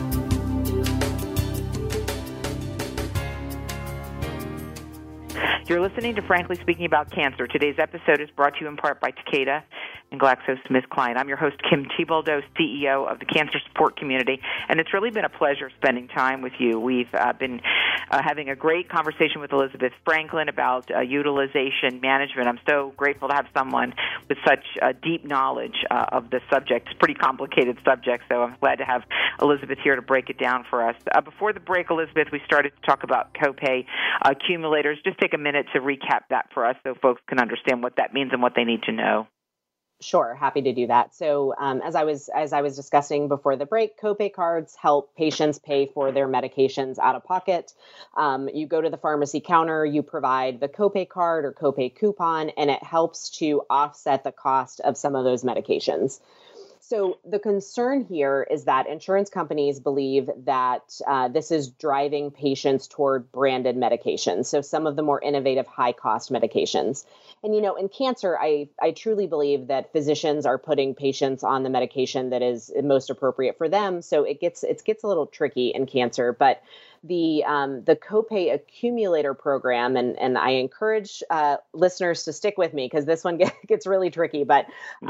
You're listening to Frankly Speaking About Cancer. Today's episode is brought to you in part by Takeda and GlaxoSmithKline. I'm your host, Kim Thiboldeaux, CEO of the Cancer Support Community, and it's really been a pleasure spending time with you. We've been having a great conversation with Elizabeth Franklin about utilization management. I'm so grateful to have someone with such deep knowledge of the subject. It's a pretty complicated subject, so I'm glad to have Elizabeth here to break it down for us. Before the break, Elizabeth, we started to talk about copay accumulators. Just take a minute to recap that for us so folks can understand what that means and what they need to know. Sure, happy to do that. So as I was discussing before the break, copay cards help patients pay for their medications out of pocket. You go to the pharmacy counter, you provide the copay card or copay coupon, and it helps to offset the cost of some of those medications. So the concern here is that insurance companies believe that this is driving patients toward branded medications, so some of the more innovative, high-cost medications. And, you know, in cancer, I truly believe that physicians are putting patients on the medication that is most appropriate for them, so it gets a little tricky in cancer. But the copay accumulator program, and I encourage listeners to stick with me because this one gets really tricky. But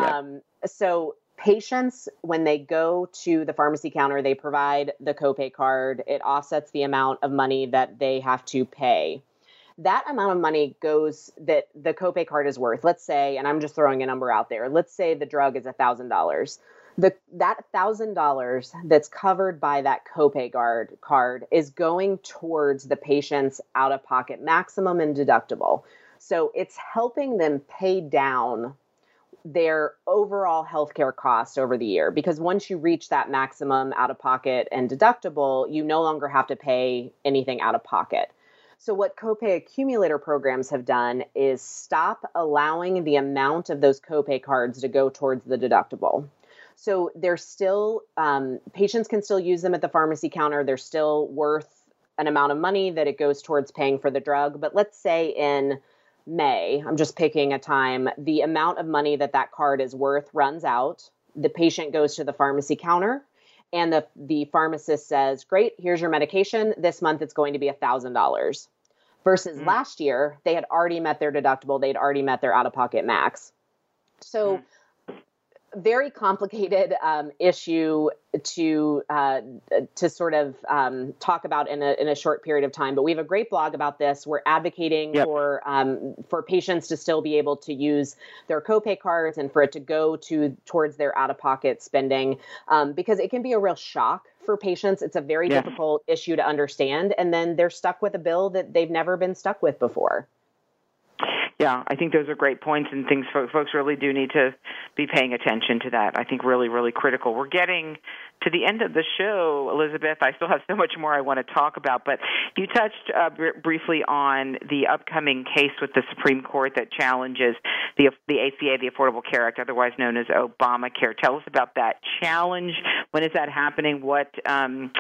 so patients, when they go to the pharmacy counter, they provide the copay card. It offsets the amount of money that they have to pay. That amount of money goes that the copay card is worth. Let's say, and I'm just throwing a number out there, let's say the drug is $1,000. That $1,000 that's covered by that copay card is going towards the patient's out-of-pocket maximum and deductible. So it's helping them pay down their overall healthcare costs over the year, because once you reach that maximum out of pocket and deductible, you no longer have to pay anything out of pocket. So what copay accumulator programs have done is stop allowing the amount of those copay cards to go towards the deductible. So they're still, patients can still use them at the pharmacy counter. They're still worth an amount of money that it goes towards paying for the drug. But let's say in May, I'm just picking a time, the amount of money that card is worth runs out. The patient goes to the pharmacy counter and the pharmacist says, great, here's your medication. This month it's going to be $1,000. Versus last year, they had already met their deductible. They'd already met their out-of-pocket max. So very complicated issue to sort of talk about in a short period of time. But we have a great blog about this. We're advocating for patients to still be able to use their copay cards and for it to go towards their out-of-pocket spending because it can be a real shock for patients. It's a very difficult issue to understand. And then they're stuck with a bill that they've never been stuck with before. Yeah, I think those are great points and things folks really do need to be paying attention to that. I think really, really critical. We're getting to the end of the show, Elizabeth. I still have so much more I want to talk about, but you touched briefly on the upcoming case with the Supreme Court that challenges the ACA, the Affordable Care Act, otherwise known as Obamacare. Tell us about that challenge. When is that happening? When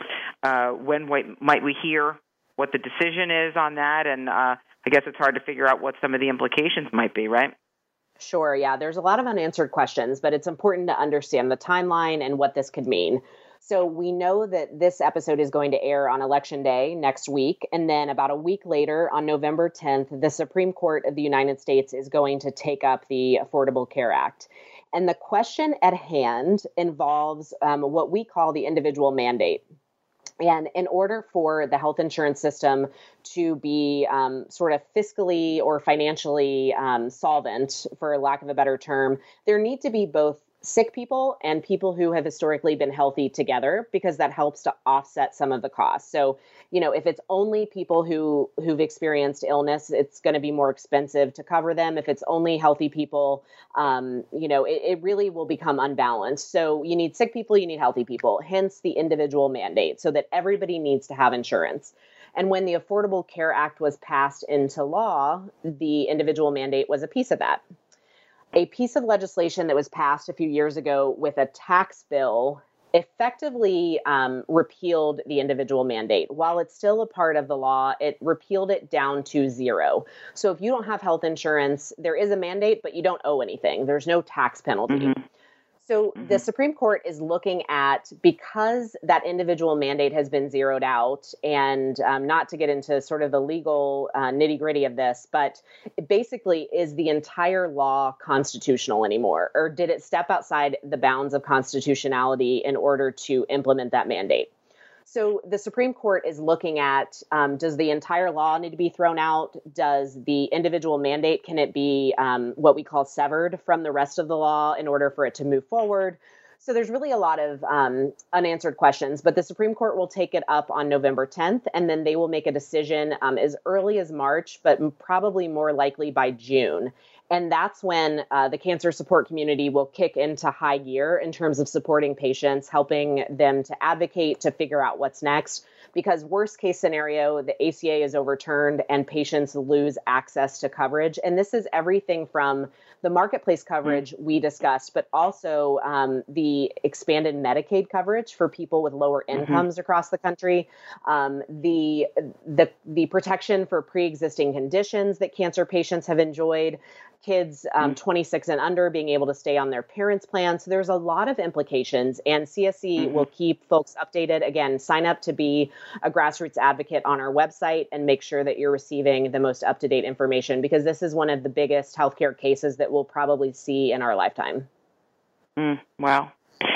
might we hear what the decision is on that? And I guess it's hard to figure out what some of the implications might be, right? Sure, yeah. There's a lot of unanswered questions, but it's important to understand the timeline and what this could mean. So we know that this episode is going to air on Election Day next week, and then about a week later, on November 10th, the Supreme Court of the United States is going to take up the Affordable Care Act. And the question at hand involves what we call the individual mandate. And in order for the health insurance system to be sort of fiscally or financially solvent, for lack of a better term, there need to be both sick people and people who have historically been healthy together, because that helps to offset some of the costs. So, if it's only people who've experienced illness, it's going to be more expensive to cover them. If it's only healthy people, it really will become unbalanced. So you need sick people, you need healthy people, hence the individual mandate, so that everybody needs to have insurance. And when the Affordable Care Act was passed into law, the individual mandate was a piece of that. A piece of legislation that was passed a few years ago with a tax bill effectively repealed the individual mandate. While it's still a part of the law, it repealed it down to zero. So if you don't have health insurance, there is a mandate, but you don't owe anything. There's no tax penalty. Mm-hmm. So the Supreme Court is looking at, because that individual mandate has been zeroed out, and not to get into sort of the legal nitty-gritty of this, but basically, is the entire law constitutional anymore? Or did it step outside the bounds of constitutionality in order to implement that mandate? So the Supreme Court is looking at, does the entire law need to be thrown out? Does the individual mandate, can it be what we call severed from the rest of the law in order for it to move forward? So there's really a lot of unanswered questions, but the Supreme Court will take it up on November 10th, and then they will make a decision as early as March, but probably more likely by June. And that's when the cancer support community will kick into high gear in terms of supporting patients, helping them to advocate, to figure out what's next. Because worst case scenario, the ACA is overturned and patients lose access to coverage. And this is everything from the marketplace coverage we discussed, but also the expanded Medicaid coverage for people with lower incomes across the country, the protection for pre-existing conditions that cancer patients have enjoyed, kids 26 and under being able to stay on their parents' plan. So there's a lot of implications, and CSC will keep folks updated. Again, sign up to be a grassroots advocate on our website and make sure that you're receiving the most up-to-date information, because this is one of the biggest healthcare cases that we'll probably see in our lifetime. Wow.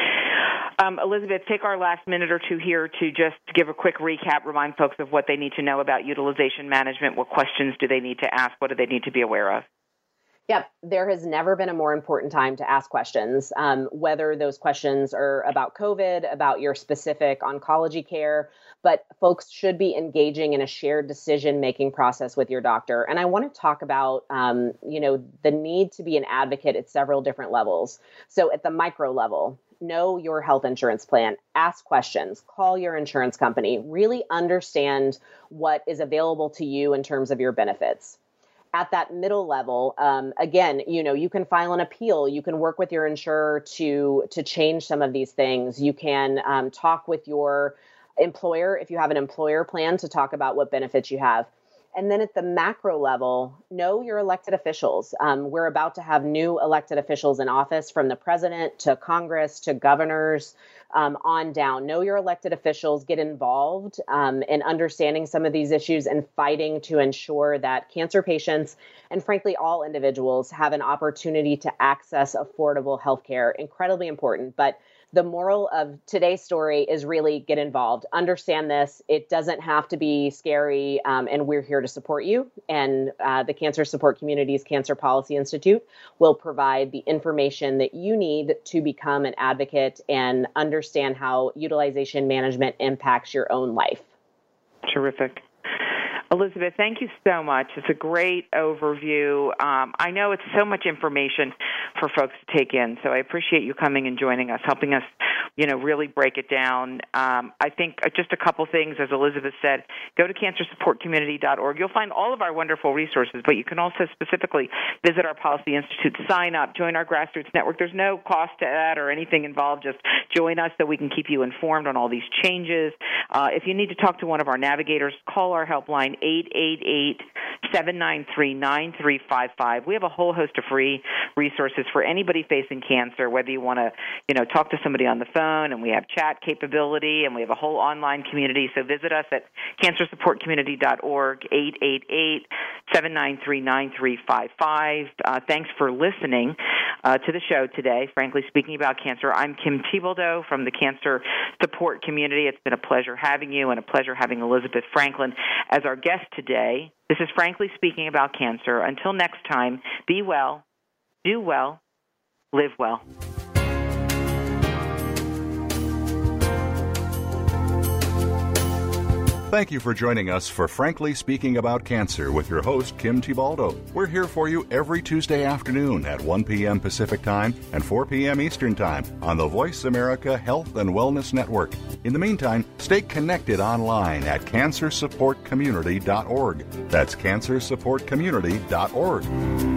Elizabeth, take our last minute or two here to just give a quick recap, remind folks of what they need to know about utilization management. What questions do they need to ask? What do they need to be aware of? Yep. There has never been a more important time to ask questions, whether those questions are about COVID, about your specific oncology care, but folks should be engaging in a shared decision-making process with your doctor. And I want to talk about, the need to be an advocate at several different levels. So at the micro level, know your health insurance plan, ask questions, call your insurance company, really understand what is available to you in terms of your benefits. At that middle level, again, you can file an appeal. You can work with your insurer to change some of these things. You can talk with your employer if you have an employer plan to talk about what benefits you have. And then at the macro level, know your elected officials. We're about to have new elected officials in office, from the president to Congress to governors on down. Know your elected officials, get involved in understanding some of these issues and fighting to ensure that cancer patients and frankly, all individuals have an opportunity to access affordable health care. Incredibly important. But the moral of today's story is really get involved. Understand this. It doesn't have to be scary, and we're here to support you. And the Cancer Support Community's Cancer Policy Institute will provide the information that you need to become an advocate and understand how utilization management impacts your own life. Terrific. Elizabeth, thank you so much. It's a great overview. I know it's so much information for folks to take in, so I appreciate you coming and joining us, helping us, really break it down. I think just a couple things, as Elizabeth said, go to cancersupportcommunity.org. You'll find all of our wonderful resources, but you can also specifically visit our Policy Institute, sign up, join our grassroots network. There's no cost to that or anything involved. Just join us so we can keep you informed on all these changes. If you need to talk to one of our navigators, call our helpline, 888-793-9355. We have a whole host of free resources for anybody facing cancer, whether you want to, talk to somebody on the phone, and we have chat capability, and we have a whole online community. So visit us at cancersupportcommunity.org, 888-793-9355. Thanks for listening to the show today, Frankly Speaking About Cancer. I'm Kim Thiboldeaux from the Cancer Support Community. It's been a pleasure having you and a pleasure having Elizabeth Franklin as our guest today. This is Frankly Speaking About Cancer. Until next time, be well, do well, live well. Thank you for joining us for Frankly Speaking About Cancer with your host, Kim Thiboldeaux. We're here for you every Tuesday afternoon at 1 p.m. Pacific Time and 4 p.m. Eastern Time on the Voice America Health and Wellness Network. In the meantime, stay connected online at cancersupportcommunity.org. That's cancersupportcommunity.org.